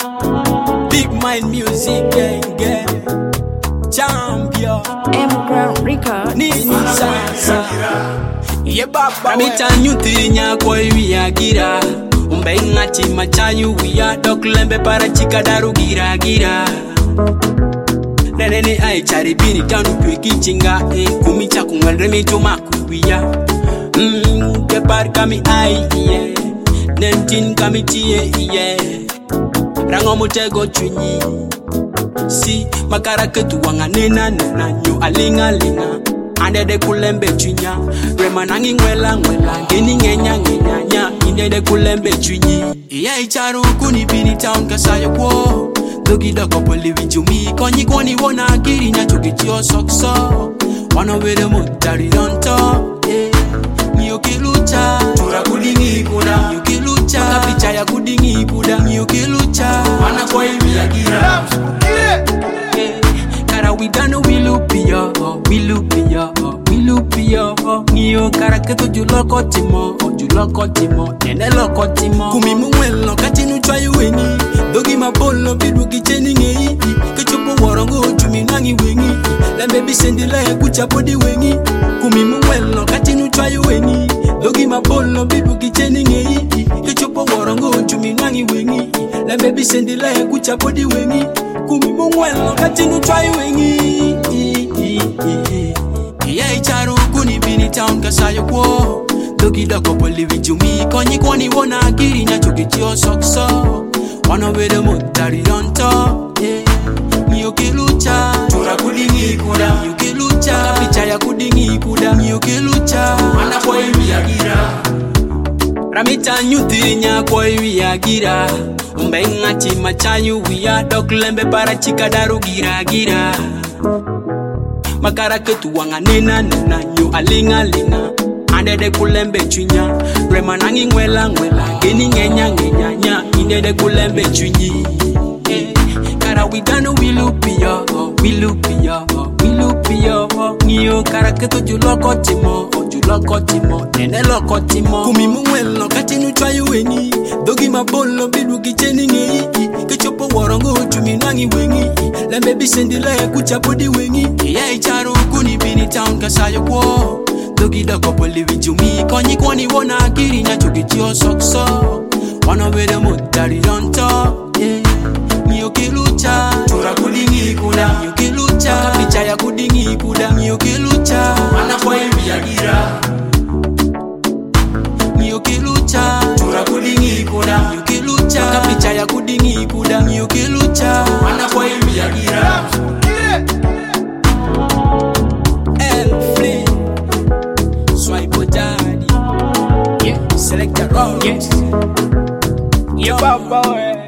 Big Mind Music gang. Champion M-Ground Record. Nini sasa Ye baba Ramita nyuti nya kwa iwi gira Umbe ngati machayu wia Doklembe para chika daru gira gira Nenene ai charibini tanu kwe kichinga Kumicha kungwendre mito makuwia Kepar kami ai iye Nentin kami tie iye Rango mutego chunyi Si makara ketu wanga nena nyo alinga linga Ande de kulembe chunya Rema nangi ngwela Geni ngenya nya Inde de kulembe chunyi Iya icharu kuni bini town kasayo kwo Dogi doko poli winjumi Konyi kwani wona akiri nya chukitio sokso Wano vede mutari don't talk Nyo kilucha Chura kudingi kuda Nyo kilucha Kapicha ya kudingi kuda Nyo kilucha Wana kwa hivi ya gira Kara we done we loop yo Nyo kara keto juloko timo Nene loko timo Kumi mwelo kati nuchwa yuwengi Dogi mabolo bidu kicheni ngei Kechupo warongo chumi nangi wengi Lembe bisendila ya kuchapodi wengi Kumi mwelo kati nuchwa yuwengi Dogi mabolo bidu kicheni ngei Kechupo warongo chumi nangi wengi Lembe bisendila ya kuchapodi wengi Kumi mwelo kati nuchwa yuwengi Iya icharu kuni bini town kasayo kwo Dogi doko poli vijumi Konyi kwani wona akiri nya chukitio sokso Wano vede mutari don't talk Nyo kilucha Chura kudingi kuda Nyo kilucha Kapicha ya kudingi kuda Nyo kilucha Wana kwa hivi ya gira Ramita nyuti nya kwa hivi ya gira Umbe ngati machayu wia Doklembe para chika daru gira gira Makara ketu wanga nena nyo alinga linga Ande de kulembe chunya Rema nangi ngwela Geni ngenya nya Inde de kulembe chunyi Kara we done we loop yo Nyo kara ketu juloko timo Nene loko timo Kumi mwelo kati nuchwa yuweni Dogi mabolo bidu kicheni ngei Kechopo warongo chumi nangi wengi Lembe bisendila ya kuchapodi wengi Iya icharu kuni bini town kasayo kwo Dogi doko poli winjumi Konyi kwani wona akiri nya chukitio sokso Wano vede mutari don't talk Nyo kilucha Chura kudingi kuda Nyo kilucha Kapicha ya kudingi kuda Nyo kilucha Wana kwa hivi ya gira Nyo kilucha Chura kudingi kuda Nyo kilucha Kapicha ya kudingi kuda Nyo kilucha Wana kwa hivi ya gira Swipe daddy, yeah. Select the road, yes. Yo, baba,